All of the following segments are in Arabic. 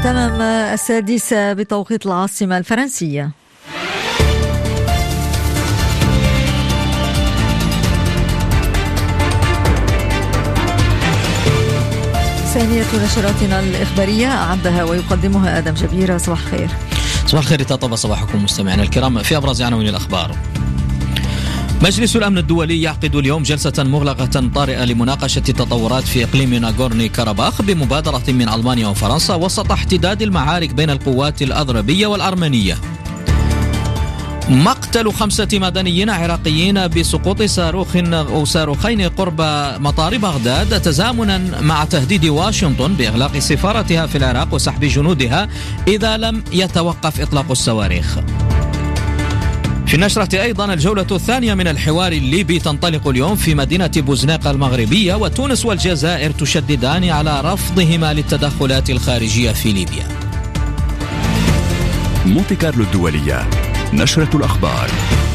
تمام 6:00 بتوقيت العاصمة الفرنسية. ثانية نشراتنا الإخبارية أعدها ويقدمها آدم جبيرة. صباح الخير. صباح الخير، تطاب صباحكم مستمعينا الكرام. في أبرز عناوين الأخبار: مجلس الأمن الدولي يعقد اليوم جلسة مغلقة طارئة لمناقشة التطورات في إقليم ناغورني كاراباخ بمبادرة من ألمانيا وفرنسا وسط احتداد المعارك بين القوات الأذربية والأرمنية. مقتل 5 مدنيين عراقيين بسقوط صاروخ أو صاروخين قرب مطار بغداد تزامنا مع تهديد واشنطن بإغلاق سفارتها في العراق وسحب جنودها إذا لم يتوقف إطلاق الصواريخ. في النشرة أيضا الجولة الثانية من الحوار الليبي تنطلق اليوم في مدينة بوزناق المغربية، وتونس والجزائر تشددان على رفضهما للتدخلات الخارجية في ليبيا. مونتي كارلو الدولية، نشرة الأخبار.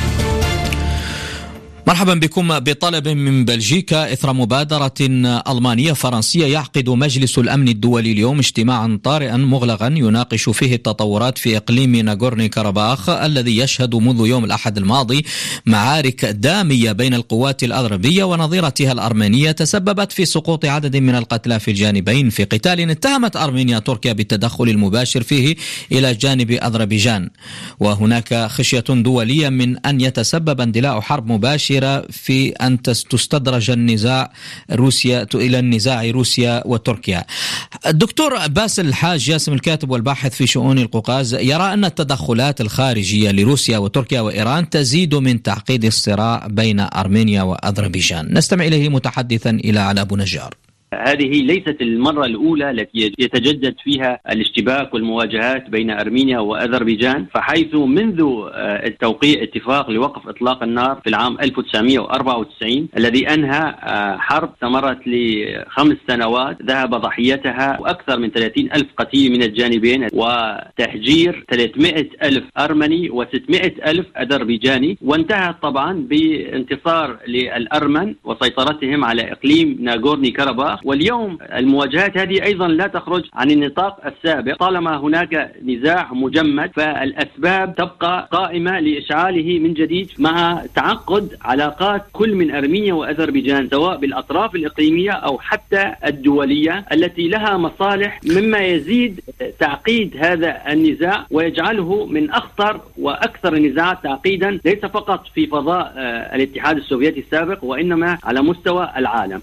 مرحبا بكم. بطلب من بلجيكا إثر مبادرة ألمانية فرنسية يعقد مجلس الأمن الدولي اليوم اجتماعا طارئا مغلقا يناقش فيه التطورات في إقليم ناغورني كاراباخ الذي يشهد منذ يوم الأحد الماضي معارك دامية بين القوات الأذربية ونظيرتها الأرمينية تسببت في سقوط عدد من القتلى في الجانبين في قتال اتهمت أرمينيا تركيا بالتدخل المباشر فيه إلى جانب أذربيجان، وهناك خشية دولية من أن يتسبب اندلاع حرب مباشر في أن تستدرج النزاع إلى النزاع روسيا وتركيا. الدكتور باسل الحاج جاسم، الكاتب والباحث في شؤون القوقاز، يرى أن التدخلات الخارجية لروسيا وتركيا وإيران تزيد من تعقيد الصراع بين أرمينيا وأذربيجان. نستمع إليه متحدثا إلى على أبو نجار. هذه ليست المرة الأولى التي يتجدد فيها الاشتباك والمواجهات بين أرمينيا وأذربيجان، فحيث منذ التوقيع اتفاق لوقف إطلاق النار في العام 1994 الذي أنهى حرب استمرت ل5 سنوات ذهب ضحيتها أكثر من 30,000 قتيل من الجانبين وتهجير 300,000 أرمني و600,000 أذربيجاني، وانتهت طبعا بانتصار للأرمن وسيطرتهم على إقليم ناغورني كاراباخ. واليوم المواجهات هذه أيضا لا تخرج عن النطاق السابق، طالما هناك نزاع مجمد فالأسباب تبقى قائمة لإشعاله من جديد مع تعقد علاقات كل من أرمينيا وأذربيجان سواء بالأطراف الإقليمية أو حتى الدولية التي لها مصالح، مما يزيد تعقيد هذا النزاع ويجعله من أخطر وأكثر النزاعات تعقيدا ليس فقط في فضاء الاتحاد السوفيتي السابق وإنما على مستوى العالم.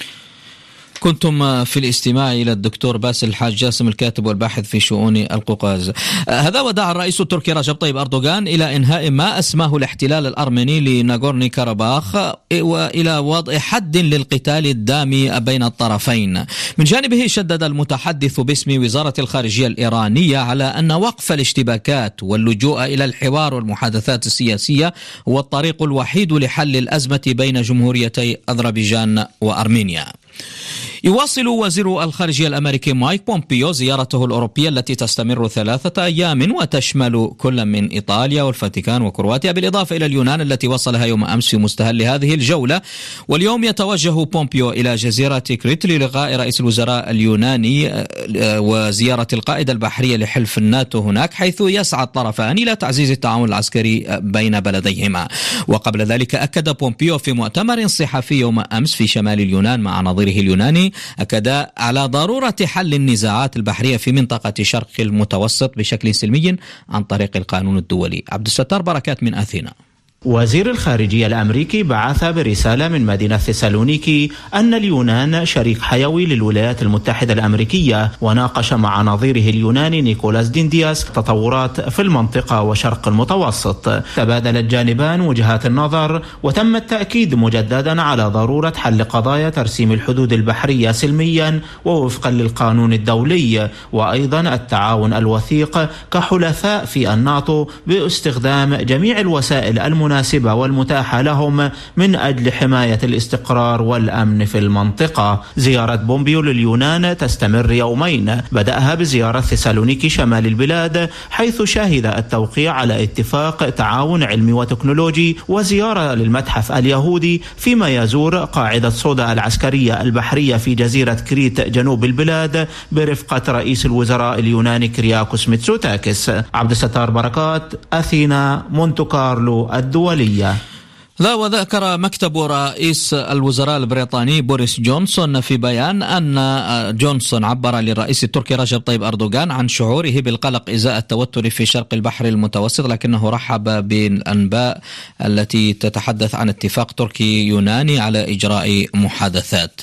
كنتم في الاستماع إلى الدكتور باسل الحاج جاسم، الكاتب والباحث في شؤون القوقاز. هذا ودعا الرئيس التركي رجب طيب أردوغان إلى إنهاء ما أسماه الاحتلال الأرميني لناغورني كاراباخ وإلى وضع حد للقتال الدامي بين الطرفين. من جانبه شدد المتحدث باسم وزارة الخارجية الإيرانية على أن وقف الاشتباكات واللجوء إلى الحوار والمحادثات السياسية هو الطريق الوحيد لحل الأزمة بين جمهوريتي أذربيجان وأرمينيا. يواصل وزير الخارجية الأمريكي مايك بومبيو زيارته الأوروبية التي تستمر 3 أيام وتشمل كل من إيطاليا والفاتيكان وكرواتيا بالإضافة إلى اليونان التي وصلها يوم أمس في مستهل هذه الجولة. واليوم يتوجه بومبيو إلى جزيرة كريت للقاء رئيس الوزراء اليوناني وزيارة القائد البحرية لحلف الناتو هناك، حيث يسعى الطرفان إلى تعزيز التعاون العسكري بين بلديهما. وقبل ذلك أكد بومبيو في مؤتمر صحفي يوم أمس في شمال اليونان مع نظيره اليوناني أكد على ضرورة حل النزاعات البحرية في منطقة شرق المتوسط بشكل سلمي عن طريق القانون الدولي. عبد الستار بركات من أثينا. وزير الخارجية الأمريكي بعث برسالة من مدينة ثسالونيكي أن اليونان شريك حيوي للولايات المتحدة الأمريكية، وناقش مع نظيره اليوناني نيكولاس ديندياس تطورات في المنطقة وشرق المتوسط. تبادل الجانبان وجهات النظر وتم التأكيد مجددا على ضرورة حل قضايا ترسيم الحدود البحرية سلميا ووفقا للقانون الدولي، وأيضا التعاون الوثيق كحلفاء في الناتو باستخدام جميع الوسائل المناسبة المناسبة والمتاحة لهم من أجل حماية الاستقرار والأمن في المنطقة. زيارة بومبيو لليونان تستمر يومين، بدأها بزيارة ثيسالونيكي شمال البلاد حيث شهد التوقيع على اتفاق تعاون علمي وتكنولوجي، وزيارة للمتحف اليهودي، فيما يزور قاعدة صودا العسكرية البحرية في جزيرة كريت جنوب البلاد برفقة رئيس الوزراء اليوناني كرياكوس ميتسوتاكس. عبد الستار بركات، أثينا، مونتو كارلو الدولية. لا، وذكر مكتب رئيس الوزراء البريطاني بوريس جونسون في بيان أن جونسون عبر للرئيس التركي رجب طيب أردوغان عن شعوره بالقلق إزاء التوتر في شرق البحر المتوسط، لكنه رحب بالأنباء التي تتحدث عن اتفاق تركي يوناني على إجراء محادثات.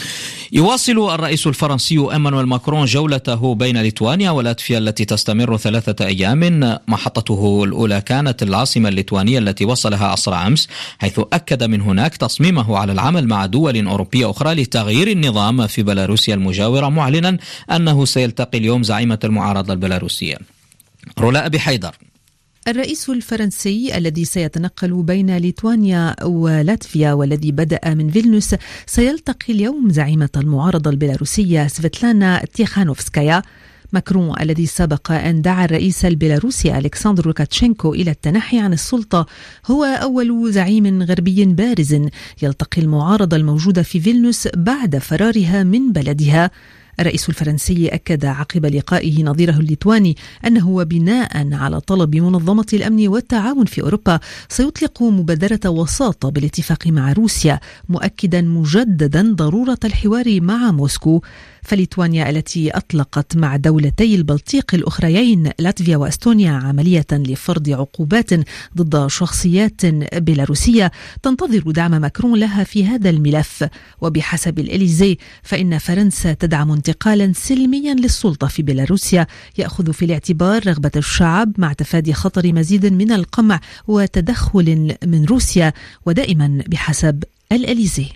يواصل الرئيس الفرنسي إيمانويل ماكرون جولته بين ليتوانيا ولاتفيا التي تستمر 3 أيام. محطته الأولى كانت العاصمة الليتوانية التي وصلها عصر أمس، حيث أكد من هناك تصميمه على العمل مع دول أوروبية أخرى لتغيير النظام في بيلاروسيا المجاورة، معلنا أنه سيلتقي اليوم زعيمة المعارضة البيلاروسية. رولاء بحيدر. الرئيس الفرنسي الذي سيتنقل بين ليتوانيا ولاتفيا والذي بدأ من فيلنيوس سيلتقي اليوم زعيمة المعارضة البيلاروسية سفيتلانا تيخانوفسكايا. ماكرون الذي سبق أن دعا الرئيس البيلاروسي ألكسندر لوكاتشينكو إلى التنحي عن السلطة هو أول زعيم غربي بارز يلتقي المعارضة الموجودة في فيلنيوس بعد فرارها من بلدها. الرئيس الفرنسي أكد عقب لقائه نظيره الليتواني أنه بناء على طلب منظمة الأمن والتعاون في أوروبا سيطلق مبادرة وساطة بالاتفاق مع روسيا، مؤكدا مجددا ضرورة الحوار مع موسكو. فليتوانيا التي أطلقت مع دولتي البلطيق الأخريين لاتفيا وأستونيا عملية لفرض عقوبات ضد شخصيات بيلاروسية تنتظر دعم ماكرون لها في هذا الملف. وبحسب الإليزي فإن فرنسا تدعم انتقالا سلميا للسلطة في بيلاروسيا يأخذ في الاعتبار رغبة الشعب مع تفادي خطر مزيد من القمع وتدخل من روسيا، ودائما بحسب الإليزي.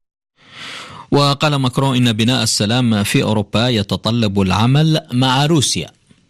وقال ماكرون إن بناء السلام في أوروبا يتطلب العمل مع روسيا.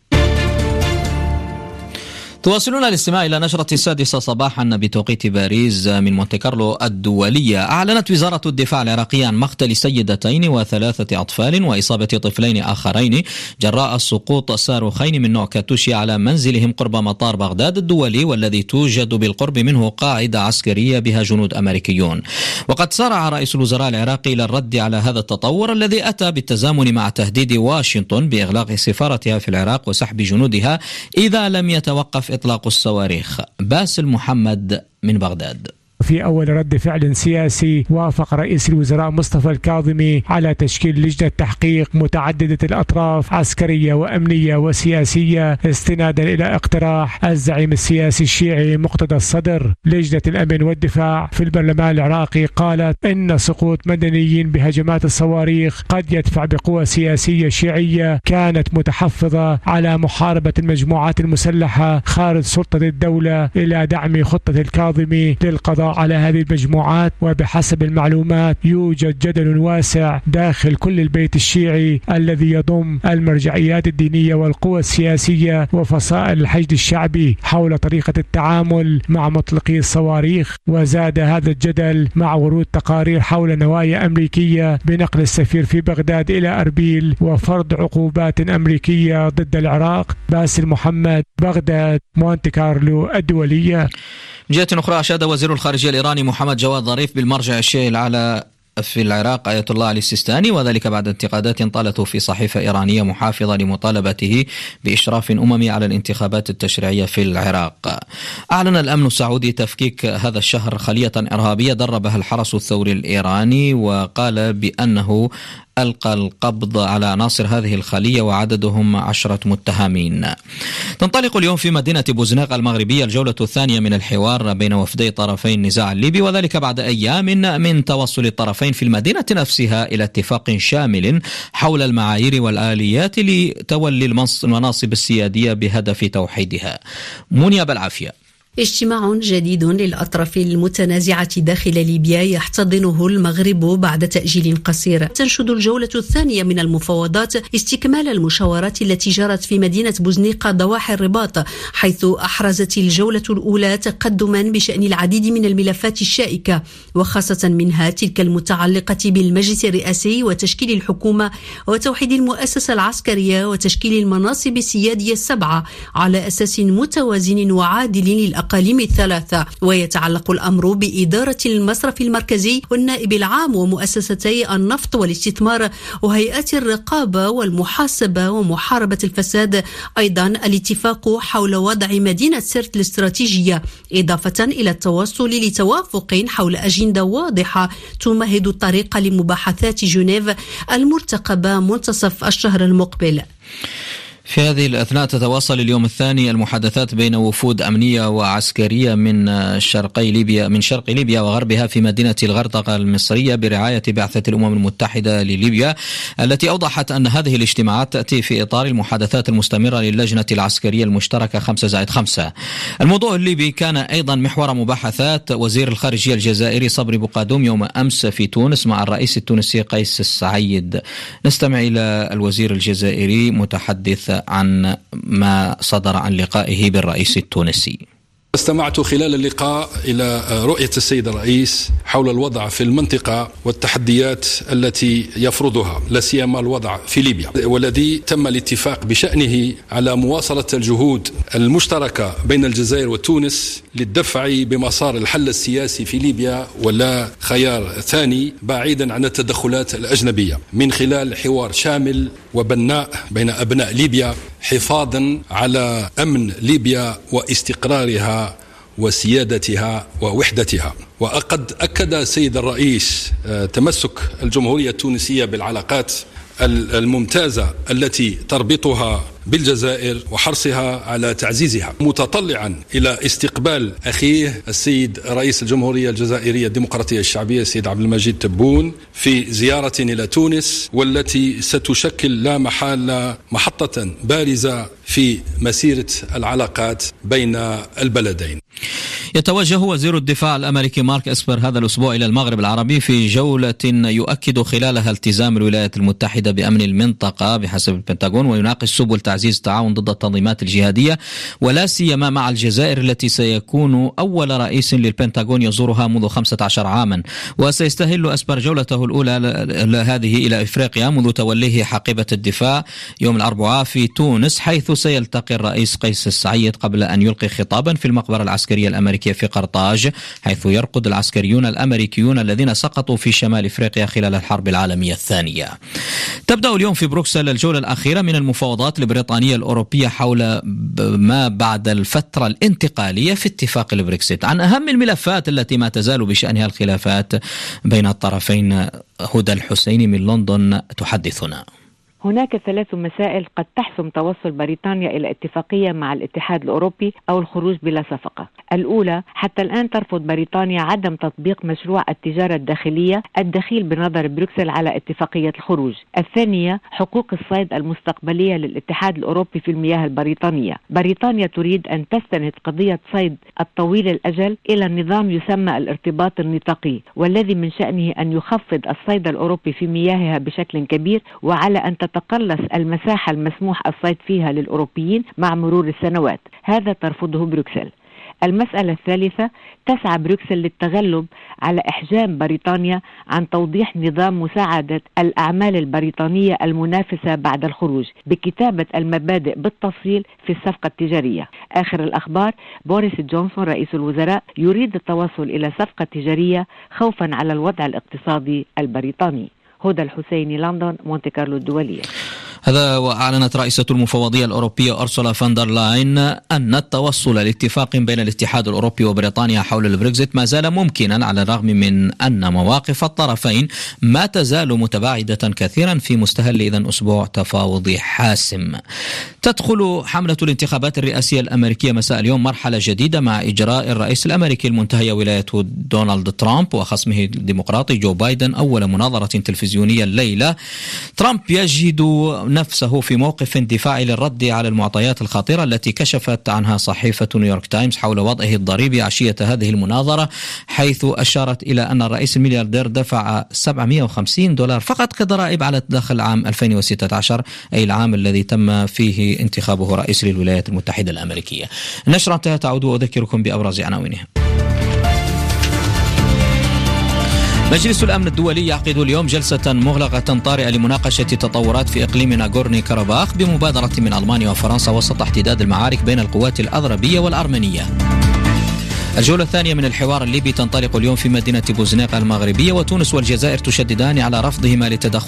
تواصلون الاستماع إلى نشرة 6 صباحا بتوقيت باريس من مونتي كارلو الدولية. أعلنت وزارة الدفاع العراقية عن مقتل سيدتين و3 أطفال وإصابة طفلين آخرين جراء سقوط صاروخين من نوع كاتوشي على منزلهم قرب مطار بغداد الدولي، والذي توجد بالقرب منه قاعدة عسكرية بها جنود أمريكيون. وقد سارع رئيس الوزراء العراقي إلى الرد على هذا التطور الذي أتى بالتزامن مع تهديد واشنطن بإغلاق سفارتها في العراق وسحب جنودها إذا لم يتوقف إطلاق الصواريخ. باسل محمد من بغداد. في أول رد فعل سياسي وافق رئيس الوزراء مصطفى الكاظمي على تشكيل لجنة تحقيق متعددة الأطراف عسكرية وأمنية وسياسية استنادا إلى اقتراح الزعيم السياسي الشيعي مقتدى الصدر. لجنة الأمن والدفاع في البرلمان العراقي قالت إن سقوط مدنيين بهجمات الصواريخ قد يدفع بقوى سياسية شيعية كانت متحفظة على محاربة المجموعات المسلحة خارج سلطة الدولة إلى دعم خطة الكاظمي للقضاء على هذه المجموعات. وبحسب المعلومات يوجد جدل واسع داخل كل البيت الشيعي الذي يضم المرجعيات الدينية والقوى السياسية وفصائل الحشد الشعبي حول طريقة التعامل مع مطلقي الصواريخ. وزاد هذا الجدل مع ورود تقارير حول نوايا أمريكية بنقل السفير في بغداد إلى أربيل وفرض عقوبات أمريكية ضد العراق. باسل محمد، بغداد، مونتي كارلو الدولية. من جهة أخرى أشاد وزير الخارجية الإيراني محمد جواد ظريف بالمرجع الشيعي الأعلى في العراق آية الله علي السيستاني، وذلك بعد انتقادات طالته في صحيفة إيرانية محافظة لمطالبته بإشراف أممي على الانتخابات التشريعية في العراق. أعلن الأمن السعودي تفكيك هذا الشهر خلية إرهابية دربها الحرس الثوري الإيراني، وقال بأنه ألقى القبض على عناصر هذه الخلية وعددهم 10 متهمين. تنطلق اليوم في مدينة بوزناق المغربية الجولة الثانية من الحوار بين وفدي طرفي النزاع الليبي، وذلك بعد أيام من توصل الطرفين في المدينة نفسها إلى اتفاق شامل حول المعايير والآليات لتولي المناصب السيادية بهدف توحيدها. منيا بالعافية. اجتماع جديد للأطراف المتنازعة داخل ليبيا يحتضنه المغرب بعد تأجيل قصير. تنشد الجولة الثانية من المفاوضات استكمال المشاورات التي جرت في مدينة بوزنيقة ضواحي الرباط، حيث أحرزت الجولة الأولى تقدما بشأن العديد من الملفات الشائكة، وخاصة منها تلك المتعلقة بالمجلس الرئاسي وتشكيل الحكومة وتوحيد المؤسسة العسكرية وتشكيل المناصب السيادية 7 على أساس متوازن وعادل للأقاليم الثلاثة. ويتعلق الأمر بإدارة المصرف المركزي والنائب العام ومؤسستي النفط والاستثمار وهيئات الرقابة والمحاسبة ومحاربة الفساد. أيضا الاتفاق حول وضع مدينة سرت الاستراتيجية، إضافة إلى التوصل لتوافق حول أجندة واضحة تمهد الطريق لمباحثات جنيف المرتقبة منتصف الشهر المقبل. في هذه الأثناء تتواصل اليوم الثاني المحادثات بين وفود أمنية وعسكرية من شرق ليبيا وغربها في مدينة الغردقة المصرية برعاية بعثة الأمم المتحدة لليبيا، التي أوضحت أن هذه الاجتماعات تأتي في إطار المحادثات المستمرة للجنة العسكرية المشتركة 5+5. الموضوع الليبي كان أيضا محور مباحثات وزير الخارجية الجزائري صبري بقادوم يوم أمس في تونس مع الرئيس التونسي قيس السعيد. نستمع إلى الوزير الجزائري متحدث عن ما صدر عن لقائه بالرئيس التونسي. استمعت خلال اللقاء إلى رؤية السيد الرئيس حول الوضع في المنطقة والتحديات التي يفرضها، لا سيما الوضع في ليبيا، والذي تم الاتفاق بشأنه على مواصلة الجهود المشتركة بين الجزائر وتونس للدفع بمسار الحل السياسي في ليبيا، ولا خيار ثاني بعيدا عن التدخلات الأجنبية، من خلال حوار شامل وبناء بين أبناء ليبيا، حفاظا على أمن ليبيا واستقرارها وسيادتها ووحدتها. وقد أكد السيد الرئيس تمسك الجمهورية التونسية بالعلاقات الممتازة التي تربطها بالجزائر وحرصها على تعزيزها، متطلعا إلى استقبال أخيه السيد رئيس الجمهورية الجزائرية الديمقراطية الشعبية السيد عبد المجيد تبون في زيارة إلى تونس، والتي ستشكل لا محالة محطة بارزة في مسيرة العلاقات بين البلدين. يتوجه وزير الدفاع الأمريكي مارك إسبر هذا الأسبوع إلى المغرب العربي في جولة يؤكد خلالها التزام الولايات المتحدة بأمن المنطقة بحسب البنتاغون، ويناقش سبل تعزيز التعاون ضد التنظيمات الجهادية، ولا سيما مع الجزائر التي سيكون أول رئيس للبنتاغون يزورها منذ 15 عاما. وسيستهل إسبر جولته الأولى هذه إلى إفريقيا منذ توليه حقيبة الدفاع يوم الأربعاء في تونس، حيث سيلتقي الرئيس قيس السعيد قبل أن يلقي خطابا في المقبرة العسكرية الأمريكية في قرطاج، حيث يرقد العسكريون الأمريكيون الذين سقطوا في شمال إفريقيا خلال الحرب العالمية الثانية. تبدأ اليوم في بروكسل الجولة الأخيرة من المفاوضات البريطانية الأوروبية حول ما بعد الفترة الانتقالية في اتفاق البريكسيت. عن أهم الملفات التي ما تزال بشأنها الخلافات بين الطرفين، هدى الحسيني من لندن تحدثنا. هناك 3 مسائل قد تحسم توصل بريطانيا إلى اتفاقية مع الاتحاد الأوروبي أو الخروج بلا صفقة. الأولى، حتى الآن ترفض بريطانيا عدم تطبيق مشروع التجارة الداخلية الدخيل بنظر بروكسل على اتفاقية الخروج. الثانية، حقوق الصيد المستقبلية للاتحاد الأوروبي في المياه البريطانية. بريطانيا تريد أن تستند قضية صيد الطويل الأجل إلى النظام يسمى الارتباط النطاقي، والذي من شأنه أن يخفض الصيد الأوروبي في مياهها بشكل كبير، وعلى أن تتقلص المساحة المسموح الصيد فيها للأوروبيين مع مرور السنوات. هذا ترفضه بروكسل. المسألة الثالثة، تسعى بروكسل للتغلب على إحجام بريطانيا عن توضيح نظام مساعدة الأعمال البريطانية المنافسة بعد الخروج بكتابة المبادئ بالتفصيل في الصفقة التجارية. آخر الأخبار، بوريس جونسون رئيس الوزراء يريد التوصل إلى صفقة تجارية خوفا على الوضع الاقتصادي البريطاني. هدى الحسيني، لندن، مونتي كارلو الدولية. هذا وأعلنت رئيسة المفوضية الأوروبية أرسولا فاندر لاين أن التوصل لاتفاق بين الاتحاد الأوروبي وبريطانيا حول البريكزيت ما زال ممكنا، على الرغم من أن مواقف الطرفين ما تزال متباعدة كثيرا في مستهل إذن أسبوع تفاوضي حاسم. تدخل حملة الانتخابات الرئاسية الأمريكية مساء اليوم مرحلة جديدة مع إجراء الرئيس الأمريكي المنتهي ولاية دونالد ترامب وخصمه الديمقراطي جو بايدن أول مناظرة تلفزيونية الليلة. ترامب يجد نفسه في موقف دفاعي للرد على المعطيات الخطيرة التي كشفت عنها صحيفة نيويورك تايمز حول وضعه الضريبي عشية هذه المناظرة، حيث أشارت إلى أن الرئيس الملياردير دفع $750 فقط كضرائب على الدخل عام 2016، أي العام الذي تم فيه انتخابه رئيس للولايات المتحدة الأمريكية. النشرة انتهت. تعود وأذكركم بأبرز عناوينها. مجلس الأمن الدولي يعقد اليوم جلسة مغلقة طارئة لمناقشة تطورات في إقليم ناغورني كاراباخ بمبادرة من ألمانيا وفرنسا وسط احتداد المعارك بين القوات الأذربية والأرمينية. الجولة الثانية من الحوار الليبي تنطلق اليوم في مدينة بوزناق المغربية، وتونس والجزائر تشددان على رفضهما لتدخل